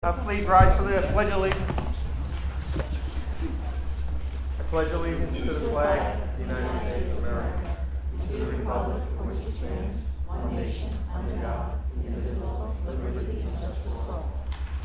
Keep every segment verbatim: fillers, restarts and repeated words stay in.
Uh, please rise for the Pledge of Allegiance. I pledge allegiance to the flag of the United States of America, to the republic for which it stands, one nation, under God, indivisible, with liberty and justice for all.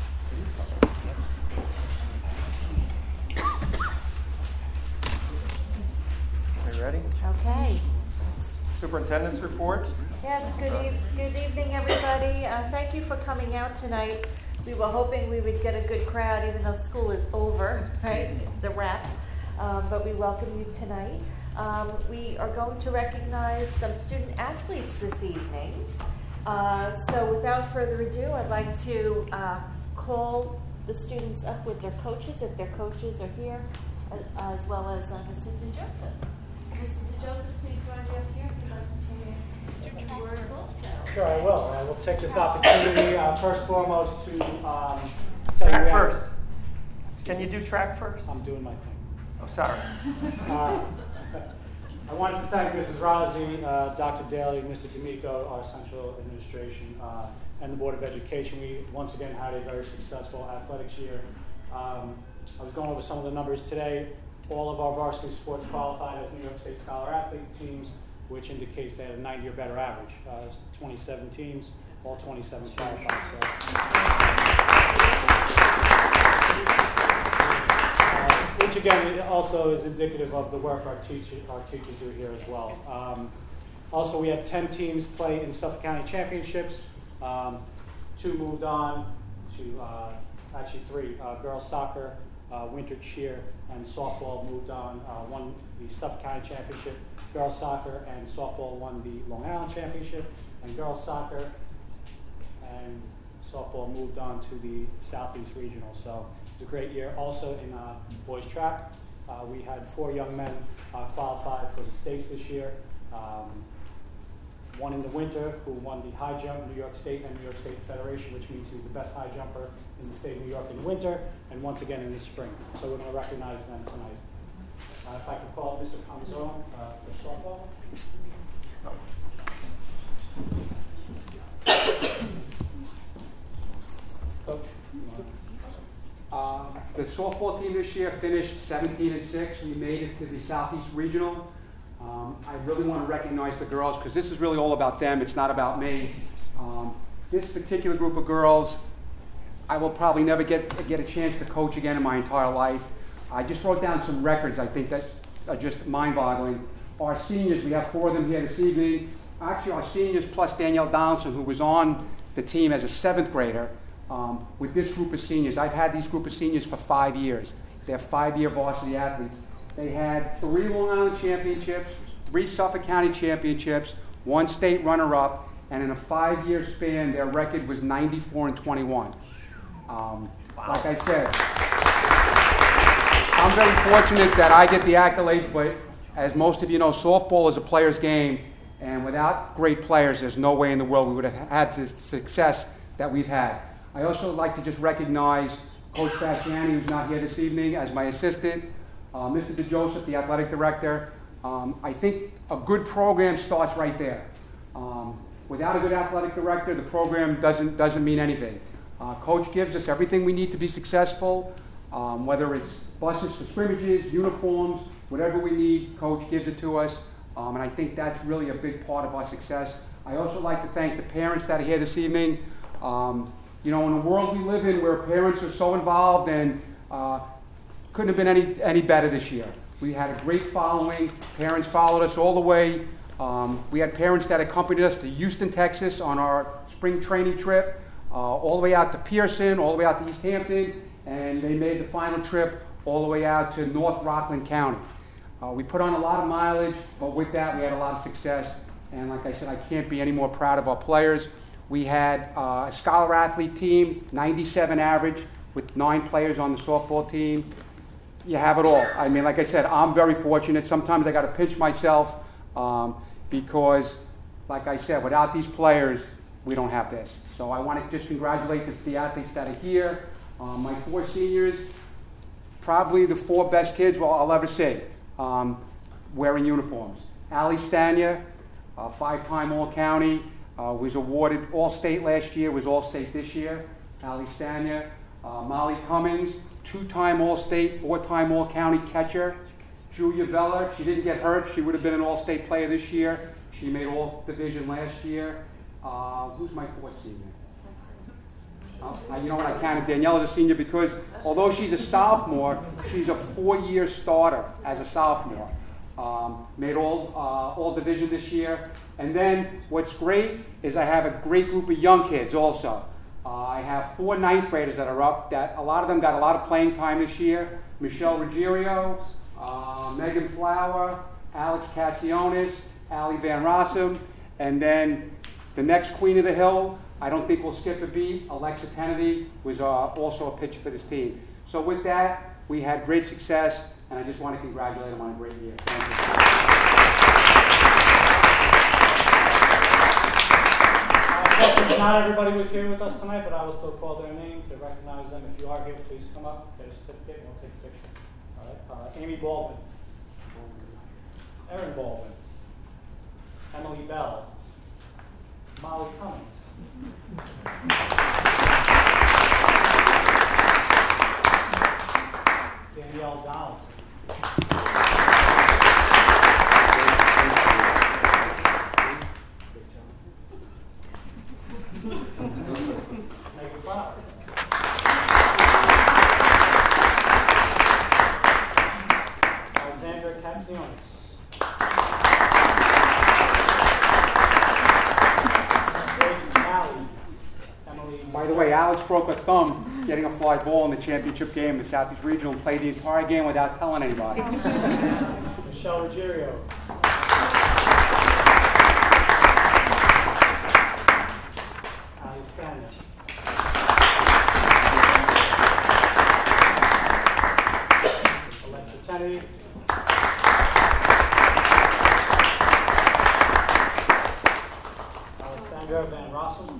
Are you ready? Okay. Superintendent's report. Yes, good, eve- good evening, everybody. Uh, thank you for coming out tonight. We were hoping we would get a good crowd, even though school is over, right? It's a wrap. Um, but we welcome you tonight. Um, we are going to recognize some student athletes this evening. Uh, so without further ado, I'd like to uh, call the students up with their coaches, if their coaches are here, uh, as well as uh, Mister DeJoseph. Mister DeJoseph, please join me up here if you'd like to say a few words also. Sure, I will. I will take this opportunity, uh, first and foremost, to um, tell Track you... first. Can you do track first? I'm doing my thing. Oh, sorry. Uh, I wanted to thank Missus Rossi, uh, Doctor Daly, Mister D'Amico, our central administration, uh, and the Board of Education. We once again had a very successful athletics year. Um, I was going over some of the numbers today. All of our varsity sports qualified as New York State Scholar Athlete teams, which indicates they had a ninety or better average. Uh, twenty-seven teams, all twenty-seven qualified. So. Uh, which again also is indicative of the work our, teacher, our teachers do here as well. Um, also, we had ten teams play in Suffolk County Championships. Um, two moved on to, uh, actually three, uh, girls soccer, uh, winter cheer, and softball moved on, uh, won the Suffolk County Championship. Girls soccer and softball won the Long Island Championship, and girls soccer and softball moved on to the Southeast Regional. So it was a great year. Also in uh, boys track, uh, we had four young men uh, qualify for the states this year. Um, one in the winter who won the high jump, New York State and New York State Federation, which means he was the best high jumper in the state of New York in the winter, and once again in the spring. So we're going to recognize them tonight. Uh, if I could call Mister Canzone uh, for softball. Coach. Uh, the softball team this year finished seventeen and six. We made it to the Southeast Regional. Um, I really want to recognize the girls because this is really all about them. It's not about me. Um, this particular group of girls, I will probably never get get a chance to coach again in my entire life. I just wrote down some records I think that are just mind-boggling. Our seniors, we have four of them here this evening. Actually, our seniors plus Danielle Donaldson, who was on the team as a seventh grader, um, with this group of seniors. I've had these group of seniors for five years. They're five-year varsity athletes. They had three Long Island championships, three Suffolk County championships, one state runner-up, and in a five-year span, their record was ninety-four and twenty-one. Um, wow. Like I said, I'm very fortunate that I get the accolades, but as most of you know, softball is a player's game, and without great players, there's no way in the world we would have had the success that we've had. I also would like to just recognize Coach Fasciani, who's not here this evening, as my assistant, uh, Mister DeJoseph, the athletic director. Um, I think a good program starts right there. Um, without a good athletic director, the program doesn't doesn't mean anything. Uh, Coach gives us everything we need to be successful, um, whether it's buses for scrimmages, uniforms, whatever we need, Coach gives it to us, um, and I think that's really a big part of our success. I also like to thank the parents that are here this evening. Um, you know, in the world we live in where parents are so involved, and uh, couldn't have been any, any better this year. We had a great following. Parents followed us all the way. Um, we had parents that accompanied us to Houston, Texas on our spring training trip, uh, all the way out to Pearson, all the way out to East Hampton, and they made the final trip all the way out to North Rockland County. Uh, we put on a lot of mileage, but with that we had a lot of success. And like I said, I can't be any more proud of our players. We had uh, a scholar athlete team, ninety-seven average, with nine players on the softball team. You have it all. I mean, like I said, I'm very fortunate. Sometimes I got to pinch myself um, because, like I said, without these players, we don't have this. So I want to just congratulate the athletes that are here. Um, my four seniors, probably the four best kids well, I'll ever see, um, wearing uniforms. Ali Stania, uh, five-time All-County, uh, was awarded All-State last year, was All-State this year. Ali Stania. Uh, Molly Cummings, two-time All-State, four-time All-County catcher. Julia Vella, she didn't get hurt. She would have been an All-State player this year. She made All-Division last year. Uh, who's my fourth senior? Uh, you know what, I counted Danielle as a senior because although she's a sophomore, she's a four-year starter as a sophomore. Um, made all, uh, all division this year. And then what's great is I have a great group of young kids also. Uh, I have four ninth graders that are up that a lot of them got a lot of playing time this year. Michelle Ruggiero, uh, Megan Flower, Alex Katsionis, Allie Van Rossum, and then the next Queen of the Hill, I don't think we'll skip a beat. Alexa Kennedy was uh, also a pitcher for this team. So with that, we had great success, and I just want to congratulate them on a great year. Thank you. Uh, not everybody was here with us tonight, but I will still call their name to recognize them. If you are here, please come up, get a certificate, and we'll take a picture. All right. Uh, Amy Baldwin. Erin Baldwin. Emily Bell. Molly Cummings. Danielle Donaldson. Megan Flower. Alexandra Katsionis. By the way, Alex broke a thumb getting a fly ball in the championship game, the Southeast Regional, and played the entire game without telling anybody. Michelle Ruggiero. Ali Stanley. Alexa Tenney. Alessandra Van Rossum.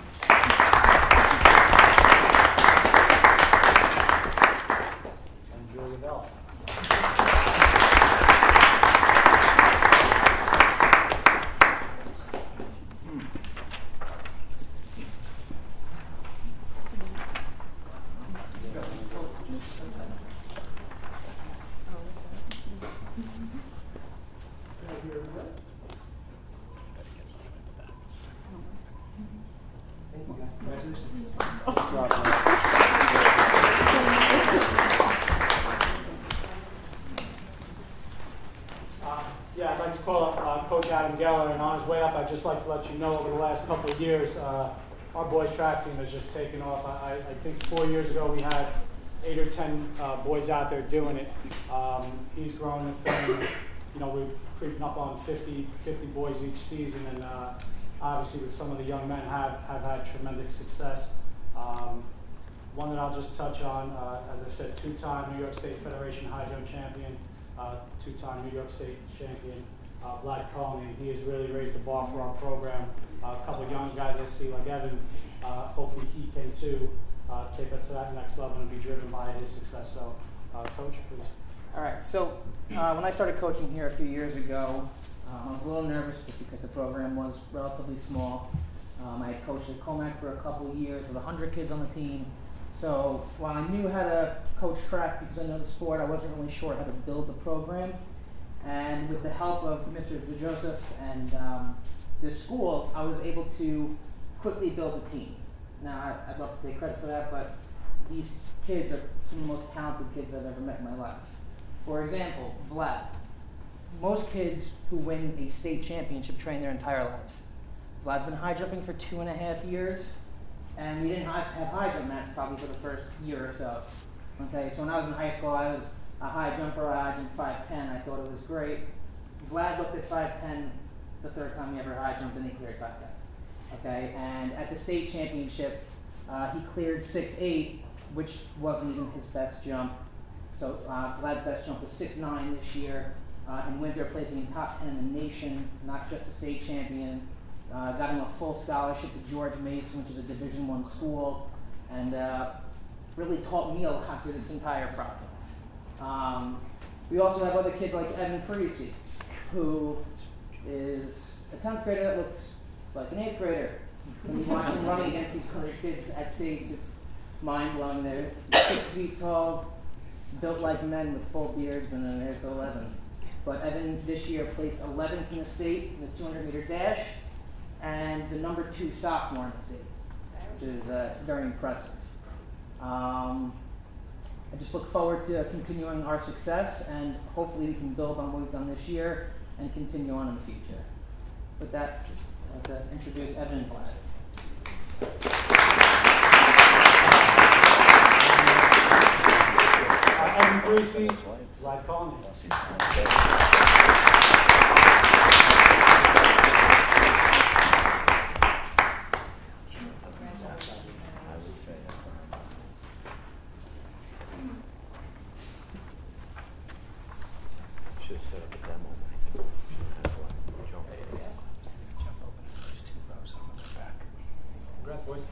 And on his way up, I'd just like to let you know over the last couple of years, uh, our boys track team has just taken off. I, I think four years ago we had eight or ten uh, boys out there doing it. Um, he's grown the thing. You know, we're creeping up on fifty, fifty boys each season, and uh, obviously with some of the young men have, have had tremendous success. Um, one that I'll just touch on, uh, as I said, two-time New York State Federation high jump champion, uh, two-time New York State champion. Uh, Vlad Cohen, he has really raised the bar for our program. Uh, a couple of young guys I see, like Evan, uh, hopefully he can too uh, take us to that next level and be driven by his success. So, uh, Coach, please. All right. So, uh, when I started coaching here a few years ago, uh, I was a little nervous just because the program was relatively small. Um, I had coached at Comac for a couple of years with one hundred kids on the team. So, while I knew how to coach track because I know the sport, I wasn't really sure how to build the program. And with the help of Mister DeJoseph and um, this school, I was able to quickly build a team. Now, I, I'd love to take credit for that, but these kids are some of the most talented kids I've ever met in my life. For example, Vlad. Most kids who win a state championship train their entire lives. Vlad's been high jumping for two and a half years, and we didn't have high jump mats probably for the first year or so. Okay, so when I was in high school, I was a high jumper. I jumped five ten. I thought it was great. Vlad looked at five ten the third time he ever high jumped, and he cleared five ten. Okay, and at the state championship, uh, he cleared six eight, which wasn't even his best jump. So uh, Vlad's best jump was six nine this year. Uh, in winter, placing in top ten in the nation, not just a state champion. Uh, got him a full scholarship to George Mason, which is a Division One school, and uh, really taught me a lot through this entire process. Um, we also have other kids like Evan Parisi, who is a tenth grader that looks like an eighth grader. When you watch him running against these other kids at states, it's mind-blowing. They're six feet tall, built like men with full beards, and then there's the eleven. But Evan this year placed eleventh in the state in the two hundred meter dash, and the number two sophomore in the state, which is uh, very impressive. Um, I just look forward to continuing our success, and hopefully we can build on what we've done this year and continue on in the future. With that, I'd like to introduce Evan Black. Evan Greasy, Zach Conley. Should have set up a demo. Jump over the first two rows on the back. Congrats, boys.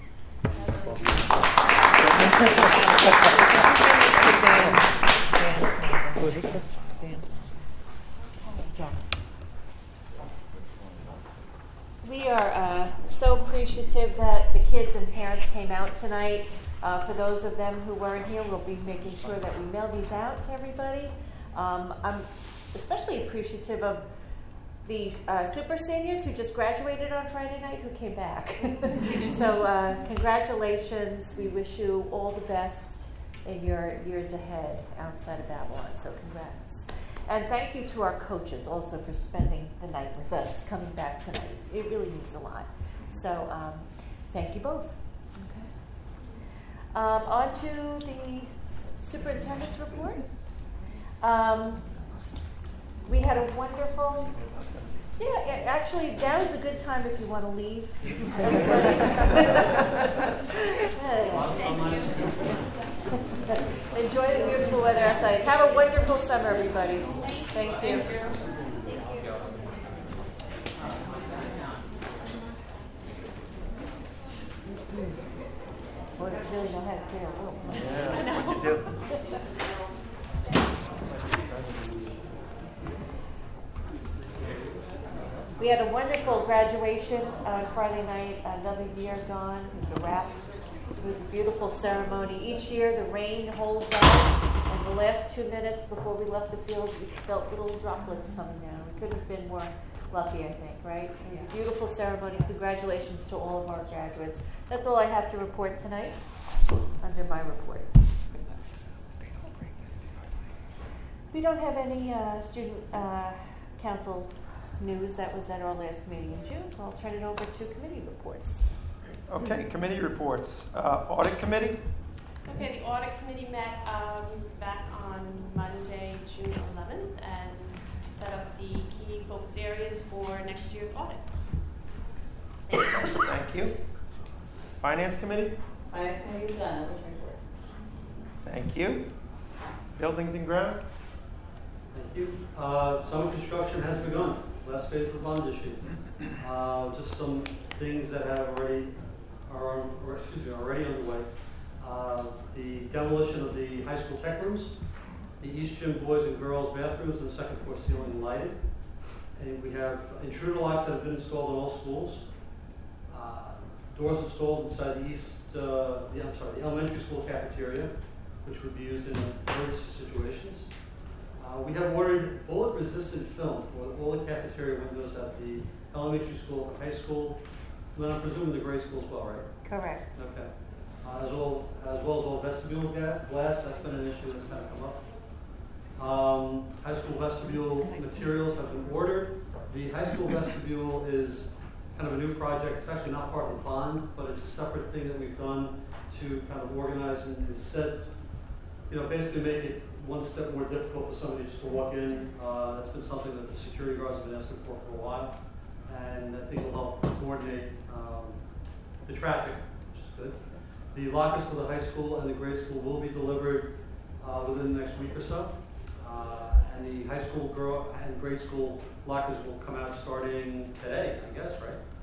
We are uh, so appreciative that the kids and parents came out tonight. Uh, for those of them who weren't here, we'll be making sure that we mail these out to everybody. Um, I'm especially appreciative of the uh, super seniors who just graduated on Friday night who came back. So uh, congratulations. We wish you all the best in your years ahead outside of Babylon. So congrats. And thank you to our coaches also for spending the night with us, coming back tonight. It really means a lot. So um, thank you both. Okay. Um, on to the superintendent's report. Um, we had a wonderful, yeah, actually, now is a good time if you want to leave. Enjoy the beautiful weather outside. Have a wonderful summer, everybody. Thank you. Thank you. Boy, I really know how to clear a room. Yeah, what'd you do? We had a wonderful graduation on Friday night, another year gone. It was a wrap. It was a beautiful ceremony. Each year the rain holds out, and the last two minutes before we left the field, we felt little droplets coming down. We couldn't have been more lucky, I think, right? It was a beautiful ceremony. Congratulations to all of our graduates. That's all I have to report tonight under my report. We don't have any uh, student uh, council news. That was at our last meeting in June, so I'll turn it over to committee reports. Okay, committee reports. Uh, audit committee? Okay, the audit committee met um, back on Monday, June eleventh, and set up the key focus areas for next year's audit. Thank you. Thank you. Finance committee? Finance committee is done. That was report. Thank you. Buildings and ground? Thank you. Uh, summer construction has begun. Last phase of the bond issue. Uh, just some things that have already are on, or excuse me, already underway. Uh, the demolition of the high school tech rooms, the East Gym boys and girls bathrooms, and the second floor ceiling lighted. And we have intruder locks that have been installed in all schools. Uh, doors installed inside the east, uh, the, I'm sorry, the elementary school cafeteria, which would be used in emergency situations. Uh, we have ordered bullet-resistant film for all the cafeteria windows at the elementary school, the high school, and then I'm presuming the grade school as well, right? Correct. Okay. Uh, as, well, as well as all vestibule ga- glass, that's been an issue that's kind of come up. Um, high school vestibule materials have been ordered. The high school vestibule is kind of a new project. It's actually not part of the bond, but it's a separate thing that we've done to kind of organize and, and set, you know, basically make it one step more difficult for somebody just to walk in. Uh, that's been something that the security guards have been asking for for a while, and I think it'll help coordinate um, the traffic, which is good. The lockers to the high school and the grade school will be delivered uh, within the next week or so, uh, and the high school girl and grade school lockers will come out starting today, I guess,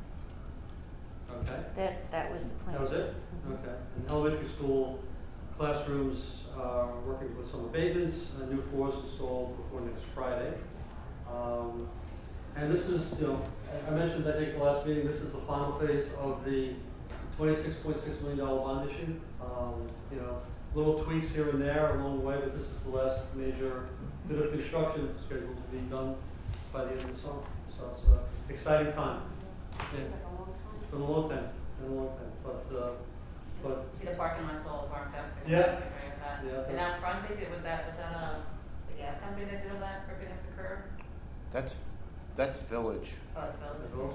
right? Okay. That that was the plan. That was it? Okay. And elementary school classrooms are working with some abatements, and new floors installed before next Friday. Um, and this is, you know, I mentioned, I think, the last meeting, this is the final phase of the twenty-six point six million dollars bond issue. Um, you know, little tweaks here and there along the way, but this is the last major bit of construction scheduled to be done by the end of the summer. So it's an exciting time. Yeah. It's been a long time. Been a long time. But, uh, but See the parking lot's all marked up. Yeah. Yeah. And out front they did with that, was that uh, the gas company that did all that, ripping up the curb? That's, that's village. Oh, it's as Village. well.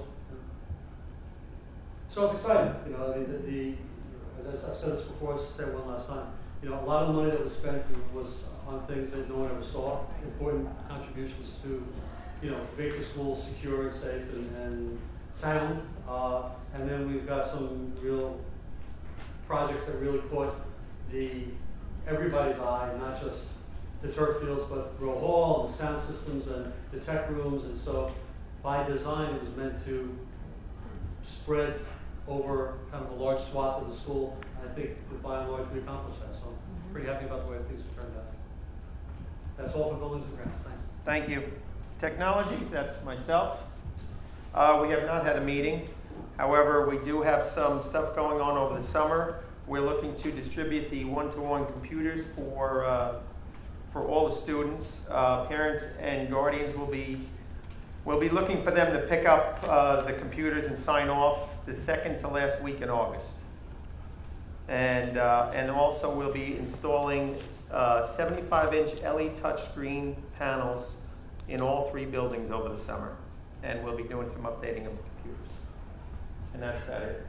So it's exciting. You know, I mean, the, the as I've said this before, I'll just say it one last time. You know, a lot of the money that was spent was on things that no one ever saw. Important contributions to, you know, make the schools secure and safe and, and sound. Uh, and then we've got some real projects that really caught the everybody's eye, not just the turf fields, but Row Hall and the sound systems and the tech rooms. And so, by design, it was meant to spread over kind of a large swath of the school. And I think that by and large we accomplished that. So I'm pretty happy about the way things have turned out. That's all for buildings and grounds. Thanks. Thank you. Technology, that's myself. Uh, we have not had a meeting. However, we do have some stuff going on over the summer. We're looking to distribute the one-to-one computers for uh, for all the students. Uh, parents and guardians will be We'll be looking for them to pick up uh, the computers and sign off the second to last week in August. And uh, and also we'll be installing uh, seventy-five inch L E D touchscreen panels in all three buildings over the summer. And we'll be doing some updating of the computers. And that's that it.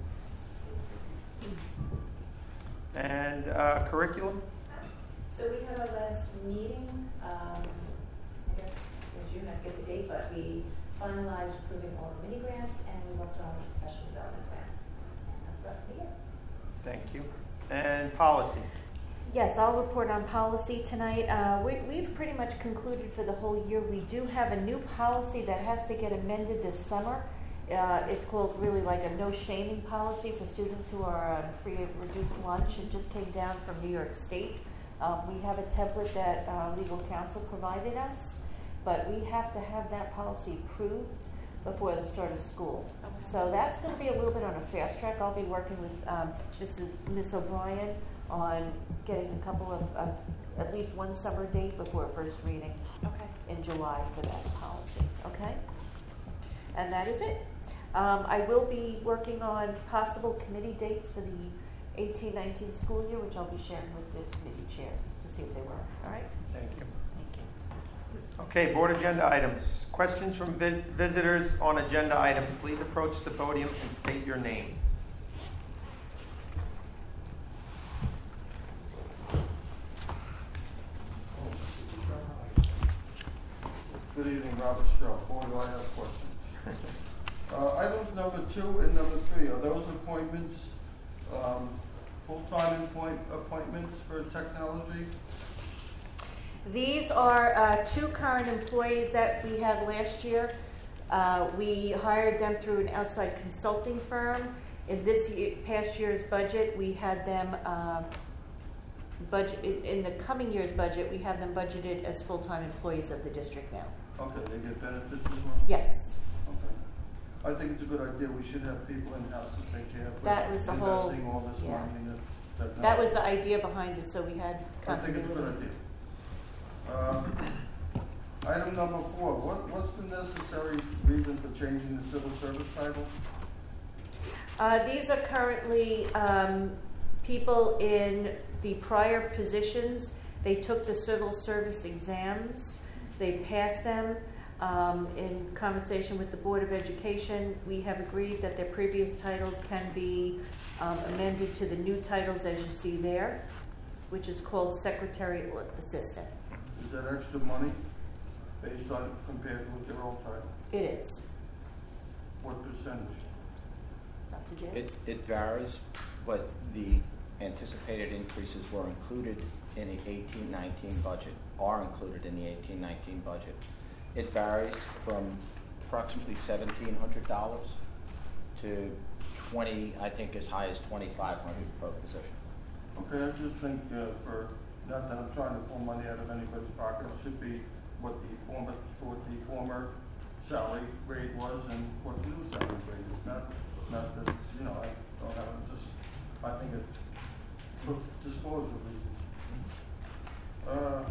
And uh, curriculum? So we had our last meeting, um, I guess in June, I forget the date, but we finalized approving all the mini grants and we worked on the professional development plan. And that's about the year. Thank you. And policy? Yes, I'll report on policy tonight. Uh, we, we've pretty much concluded for the whole year. We do have a new policy that has to get amended this summer. Uh, it's called really like a no shaming policy for students who are on free or reduced lunch. It just came down from New York State. Um, we have a template that uh, legal counsel provided us, but we have to have that policy approved before the start of school. Okay. So that's going to be a little bit on a fast track. I'll be working with um, Missus Miss O'Brien on getting a couple of, of at least one summer date before first reading. Okay. In July for that policy. Okay, and that is it. Um, I will be working on possible committee dates for the eighteen nineteen school year, which I'll be sharing with the committee chairs to see if they work. All right? Thank you. Thank you. Okay, board agenda items. Questions from vis- visitors on agenda items. Please approach the podium and state your name. Good evening, Robert Shaw. Boy, do I have questions. Uh, items number two and number three, are those appointments um, full-time appoint- appointments for technology? These are uh, two current employees that we had last year. Uh, we hired them through an outside consulting firm. In this year, past year's budget, we had them uh, budget in, in the coming year's budget. We have them budgeted as full-time employees of the district now. Okay, they get benefits as well? Yes. Okay. I think it's a good idea. We should have people in-house to take care of That was the whole- investing all this yeah. money in the technology. That was the idea behind it, so we had I think it's a good continuity. idea. Um, item number four, what, what's the necessary reason for changing the civil service title? Uh, these are currently um, people in the prior positions. They took the civil service exams. They passed them. Um, in conversation with the Board of Education, we have agreed that their previous titles can be um, amended to the new titles as you see there, which is called Secretary or Assistant. Is that extra money based on, compared with their old title? It is. What percentage? Doctor J? It, it varies, but the anticipated increases were included in the eighteen nineteen budget, are included in the eighteen nineteen budget. It varies from approximately seventeen hundred dollars to twenty, I think as high as twenty-five hundred dollars per position. Okay, I just think uh, for, not that I'm trying to pull money out of anybody's pocket, it should be what the former, what the former salary grade was and what the new salary grade is. Not, not that, you know, I don't have it, just, I think it, for disclosure reasons. Uh,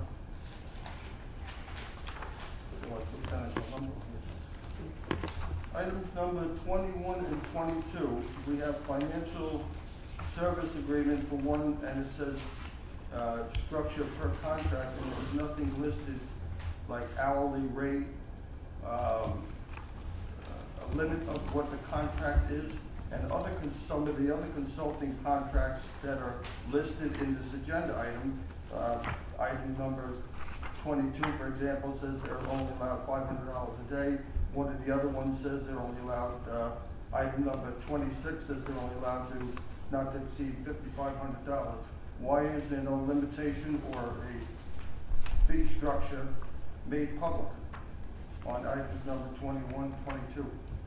what, what kind of number here? Items number twenty-one and twenty-two, we have financial service agreement for one, and it says, uh, structure per contract, and there's nothing listed like hourly rate, um, a limit of what the contract is, and other, cons- some of the other consulting contracts that are listed in this agenda item. Uh, item number twenty-two, for example, says they're only allowed five hundred dollars a day. One of the other ones says they're only allowed, uh, item number twenty-six says they're only allowed to not to exceed fifty-five hundred dollars. Why is there no limitation or a fee structure made public on items number twenty-one, twenty-two?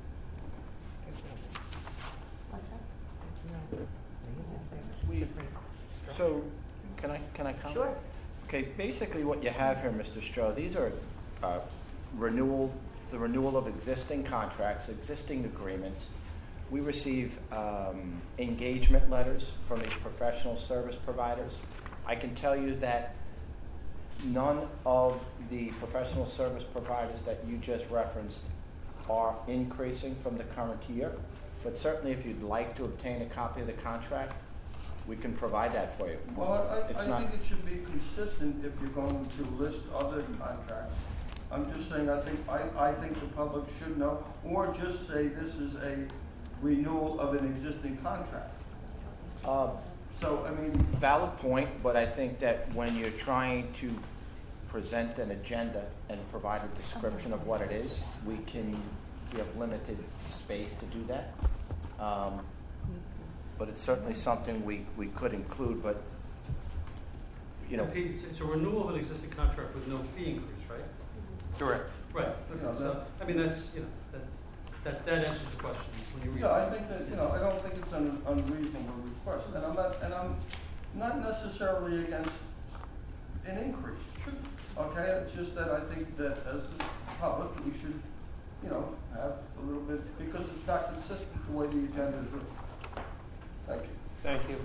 What's that? We, so, can I, can I comment? Sure. Okay, basically what you have here, Mister Stroh, these are uh, renewal, the renewal of existing contracts, existing agreements. We receive um, engagement letters from these professional service providers. I can tell you that none of the professional service providers that you just referenced are increasing from the current year, but certainly if you'd like to obtain a copy of the contract, we can provide that for you. Well, I, It's I not- think it should be consistent if you're going to list other contracts. I'm just saying, I think, I, I think the public should know, or just say this is a renewal of an existing contract. Uh, So, I mean, Valid point, but I think that when you're trying to present an agenda and provide a description of what it is, we can, we have limited space to do that. Um, but it's certainly something we, we could include, but, you know. Pete, it's- it's a renewal of an existing contract with no fee increase, right? Correct. Right. You know, So, I mean, that's, you know, that, that, that answers the question when you read. yeah, I think that, you know, I don't think it's an unreasonable request, and I'm not, and I'm not necessarily against an increase. Okay, it's just that I think that as the public, we should, you know, have a little bit, because it's not consistent the way the agenda is written. Thank you. Thank you.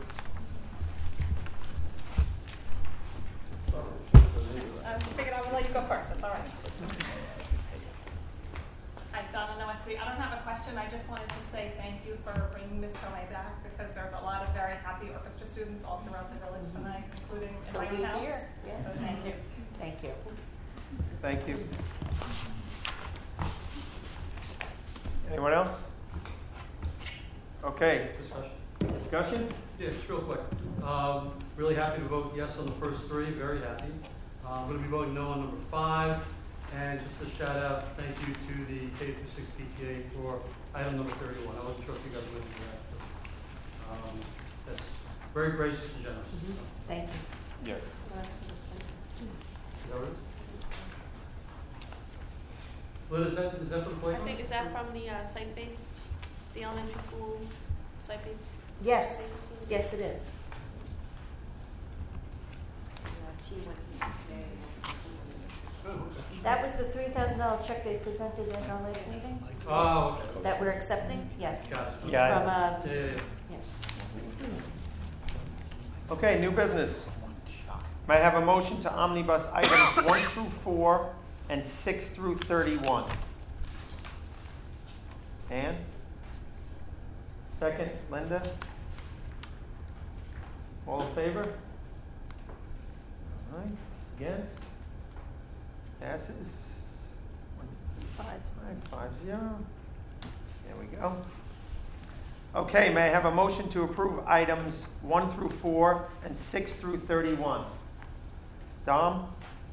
I figured I would let you go first, that's all right. Hi, Donna Noesi. I don't have a question, I just wanted to say thank you for bringing this to my back, because there's a lot of very happy orchestra students all throughout the village tonight, including in So my we own house. here. Yes. So thank you. Thank you. Thank you. Anyone else? Okay, Discussion. discussion? Yeah, just real quick. Um, really happy to vote yes on the first three, very happy. Uh, I'm going to be voting no on number five. And just a shout out, thank you to the K through six P T A for item number thirty-one. I wasn't sure if you guys would do that. But, um, that's very gracious and generous. Thank you. Yes. Is that right? Liz, is that, is that for the I playground? think, is that from the uh, site-based, the elementary school site-based? Yes. site-based school? Yes, it is. Oh, okay. That was the three thousand dollar check they presented in our last meeting Oh, okay. that we're accepting? Yes. Got it. Got it. From, uh, Yeah, yeah, yeah. yes. Okay, new business. May I have a motion to omnibus items one through four and six through thirty-one? Ann? Second, Linda? All in favor? All right, against? Passes? Five. Five, five zero. There we go. Okay, may I have a motion to approve items one through four and six through thirty-one? Dom?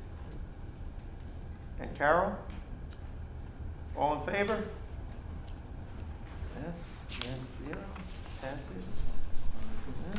And Carol? All in favor? Yes, against zero, passes. Mhm.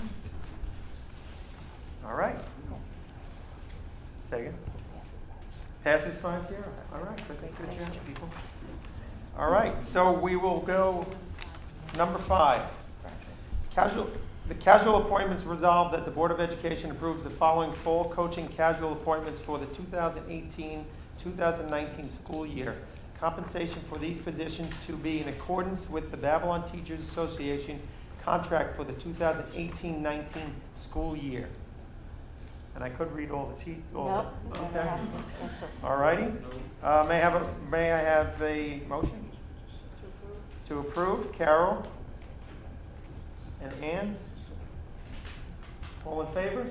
All right. Second. Passes five zero. All right, good, good job, people. All right, so we will go number five. Casual, the casual appointments resolved that the Board of Education approves the following fall coaching casual appointments for the two thousand eighteen two thousand nineteen school year. Compensation for these positions to be in accordance with the Babylon Teachers Association contract for the two thousand eighteen nineteen school year. And I could read all the T, all Nope. the, no, okay. no, no. All righty. Uh, may I have a, may I have a motion? To approve. Carol? And Ann? All in favor?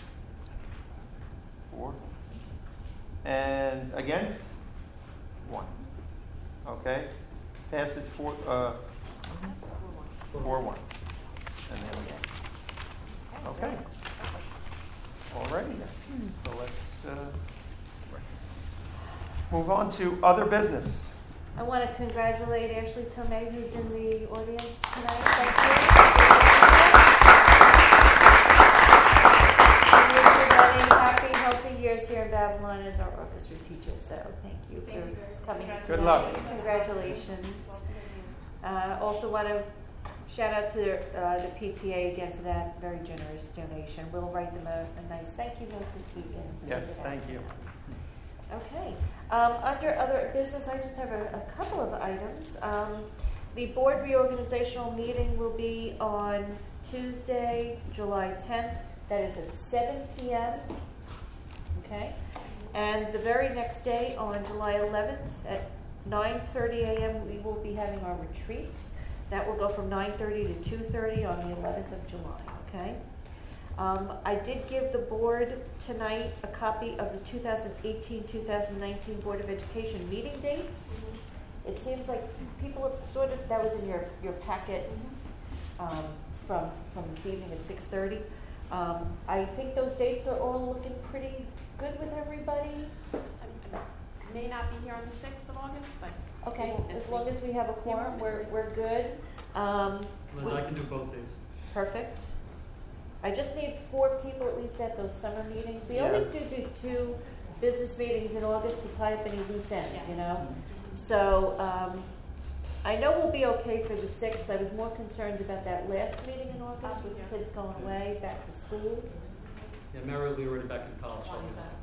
Four. And against? One. Okay. Passes four, uh, four, one. And there we go. Okay. Alrighty then. So let's uh, move on to other business. I want to congratulate Ashley Tomei, who's in the audience tonight. Thank you. We wish you many happy, healthy years here in Babylon as our orchestra teacher. So thank you Thank for you. coming tonight. Good luck. Congratulations. Uh, also want to shout out to uh, the P T A again for that very generous donation. We'll write them a, a nice thank you note this weekend. Yes, thank you. Okay. Um, under other business, I just have a, a couple of items. Um, the board reorganizational meeting will be on Tuesday, July tenth. That is at seven p.m. Okay. And the very next day, on July eleventh, at nine thirty a.m., we will be having our retreat. That will go from nine thirty to two thirty on the eleventh of July. Okay. Um, I did give the board tonight a copy of the two thousand eighteen two thousand nineteen Board of Education meeting dates. Mm-hmm. It seems like people have sort of, that was in your, your packet um, from, from this evening at six thirty. Um, I think those dates are all looking pretty good with everybody. I I may not be here on the sixth of August, but Okay, we won't miss as long me. as we have a quorum, won't we're, miss me. we're good. Um, Linda, I can do both days. Perfect. I just need four people at least at those summer meetings. We Yeah. always do do two business meetings in August to tie up any loose ends, you know? So um, I know we'll be okay for the sixth. I was more concerned about that last meeting in August with the kids going away, back to school. Yeah, Mary will be already back in college.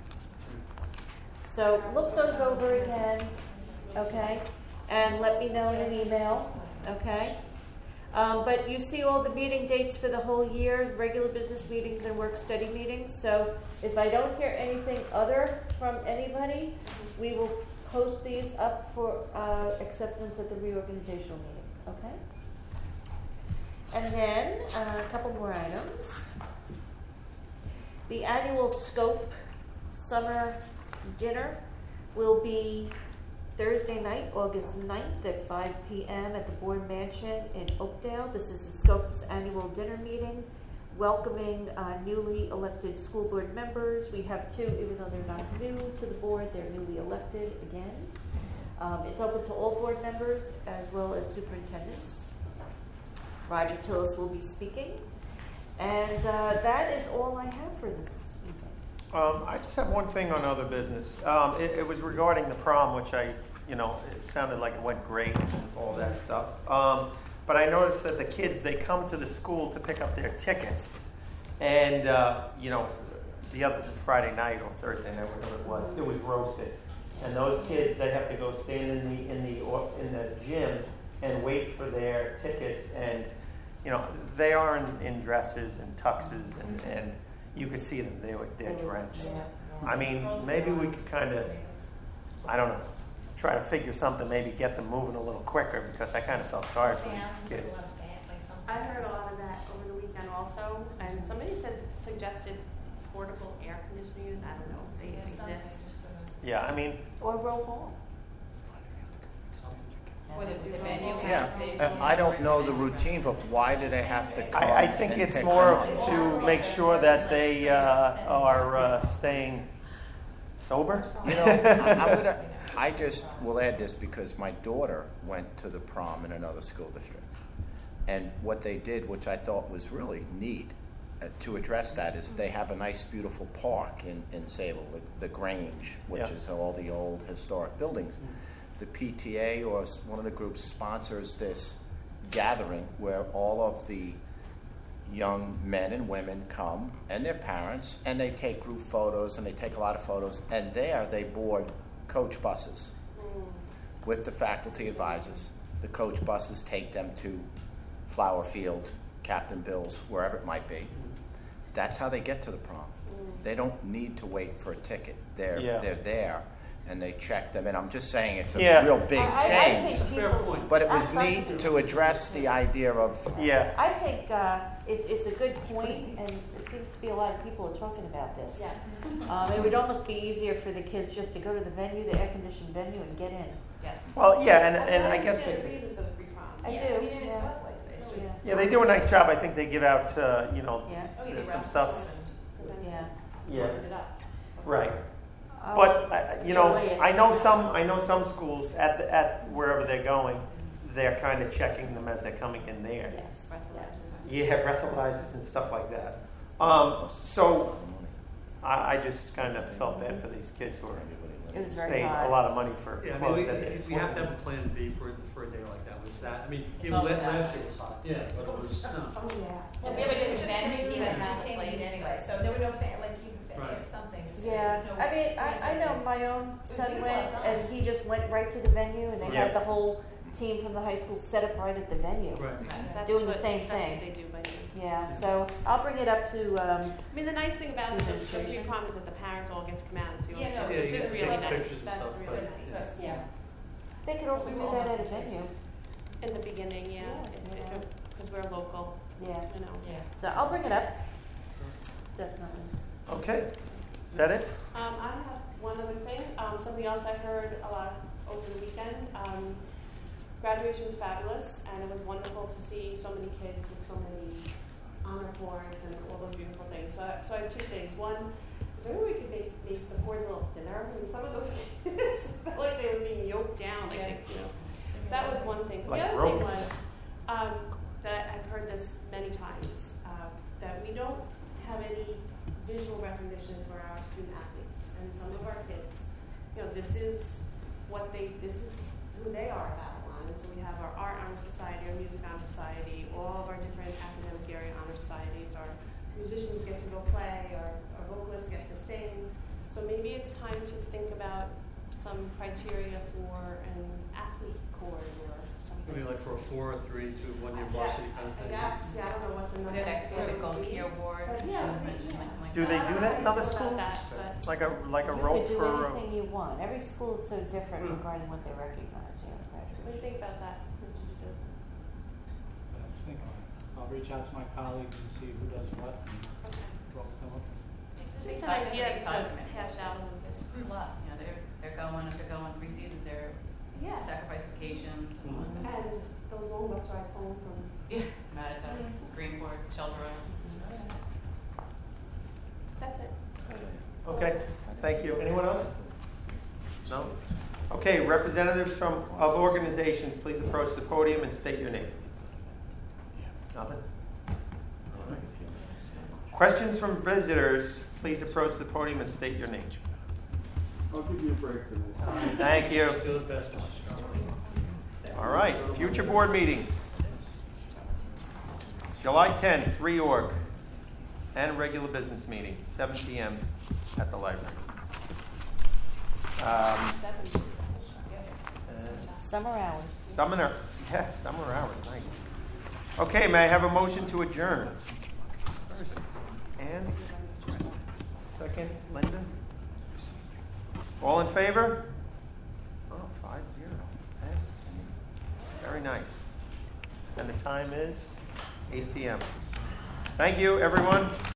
So look those over again, okay? And let me know in an email, okay? Um, but you see all the meeting dates for the whole year, regular business meetings and work study meetings. So if I don't hear anything other from anybody, we will post these up for uh, acceptance at the reorganizational meeting, okay? And then uh, a couple more items. The annual SCOPE summer dinner will be Thursday night, August ninth at five p.m. at the Board Mansion in Oakdale. This is the SCOPE's annual dinner meeting, welcoming uh, newly elected school board members. We have two, even though they're not new to the board, they're newly elected again. Um, it's open to all board members as well as superintendents. Roger Tillis will be speaking. And uh, that is all I have for this evening. Um, I just have one thing on other business. Um, it, it was regarding the prom, which I, you know, it sounded like it went great and all that stuff. Um, but I noticed that the kids, they come to the school to pick up their tickets. And, uh, you know, the other Friday night or Thursday night, whatever it was, it was roasted. And those kids, they have to go stand in the, in the, in the gym and wait for their tickets. And, you know, they are in, in dresses and tuxes, and, and you could see them. They were, they're drenched. I mean, maybe we could kind of, I don't know, try to figure something, maybe get them moving a little quicker, because I kind of felt sorry for these kids. I heard a lot of that over the weekend also, and somebody said suggested portable air conditioning. I don't know if they exist. Yeah, I mean, Or roll call. Or the, the venue has Yeah, space. uh, I don't know the routine, but why do they have to come I, I think and it's pick more them up? to make sure that they uh, are uh, staying sober. You know, I, I'm gonna, I just will add this because my daughter went to the prom in another school district. And what they did, which I thought was really neat uh, to address that, is they have a nice, beautiful park in, in Sable, the, the Grange, which Yeah. is all the old historic buildings. The P T A or s- one of the groups sponsors this gathering where all of the young men and women come and their parents, and they take group photos, and they take a lot of photos, and there they board coach buses with the faculty advisors. The coach buses take them to Flower Field Captain Bill's, wherever it might be. That's how they get to the prom. They don't need to wait for a ticket. They're Yeah. they're there, and they check them in. I'm just saying it's a Yeah. real big I- I- I change. think It's a fair people- point. But it was I- I- neat to address the idea of Yeah. I think uh, it, it's a good point, and it seems to be a lot of people are talking about this. Yeah. Um, it would almost be easier for the kids just to go to the venue, the air-conditioned venue, and get in. Yes. Well, yeah, and, and I guess, understand the reason for the free prom. I Yeah, do, I mean, and it's yeah. lovely. It's just, Yeah. yeah, they do a nice job. I think they give out, uh, you know, Yeah, oh, yeah, there's they some wrap stuff. it up. yeah. Yeah, Opened it up. right. Um, But, uh, you know, Julie, I know some, I know some schools at, the, at wherever they're going, they're kind of checking them as they're coming in there. Yes, Breathalyzers. Yeah, breathalyzers and stuff like that. Um, so I, I just kind of felt bad for these kids who are it was very paying a hot. lot of money for Yeah, I mean, clothes we, that they we have to have a plan B for, for a day like that. Was that, I mean, even always last, that. last year was hot. Yeah, but it was, no. Oh, yeah. If we have a different It's just venue maintain- that has a maintain place. anyway, so there were no, fa- like you said, Right. there's something. just so Yeah, there's no I mean, I, I know reason. my own It was son beautiful went, outside. and he just went right to the venue, and they Yeah. had the whole team from the high school set up right at the venue. Right. That's Doing the what- same that's thing. what they do by you. Yeah, so I'll bring it up to, um, I mean, the nice thing about the, the Administration. free prom is that the parents all get to come out and see all Yeah, no, the Yeah, kids, you which is get really the nice. pictures and That's stuff, really but- nice. But, yeah. they could also do that at a venue. In the beginning, yeah, Yeah. because we're local, Yeah, you know. Yeah. so I'll bring it up. Definitely. Okay, is that it? Um, I have one other thing, um, something else I heard a lot over the weekend. Um, graduation was fabulous, and it was wonderful to see so many kids with so many honor boards and all those beautiful things. So, I, so I have two things. One, is there any way we could make, make the boards a little thinner? I mean, some of those kids felt like they were being yoked down, like, they, you know. That was one thing. Like the other thing ropes. was um, that I've heard this many times, uh, that we don't have any visual recognition for our student athletes. And some of our kids, you know, this is what they, this is who they are at Babylon. And so we have our Art Honor Society, our Music Honor Society, all of our different academic area honor societies. Our musicians get to go play, our, our vocalists get to sing. So maybe it's time to think about some criteria for an athlete cord or something. I mean, like for a four or three, two, one year Yeah, varsity kind of I thing. guess, yeah, I don't know what the number. They're that, there the would be. Gonkyo board, But you yeah, mentioned yeah. something like Do they I do don't that know in other about schools? that, but- Like a like a You rope could do for uh, anything you want. Every school is so different Hmm. regarding what they recognize, you know, What do you graduation. think about that, Mister Joseph? I think I'll reach out to my colleagues and see who does what and Okay. what we come up with. It's a Just big an time- it's a idea big time to commitment. hash out a little bit. It's a lot, you know, they're, they're going, if they're going three seasons, they're Yeah. sacrificing vacations and all that And kind of just those long bus rides home from. stuff. Yeah, Matatuck, Greenport, Shelter Road. That's it. Okay, thank you. Anyone else? No? Okay, representatives from, of organizations, please approach the podium and state your name. Nothing? Questions from visitors, please approach the podium and state your name. I'll give you a break today. Thank you. You're the best, Mister Strong. All right, future board meetings. July tenth, reorg, and regular business meeting, seven p m at the library. Um, Seven. Summer hours. Summer, yes, summer hours, nice. Okay, may I have a motion to adjourn? First, Ann? Second, Linda? All in favor? Oh, five zero. Passes. Very nice. And the time is eight p m Thank you, everyone.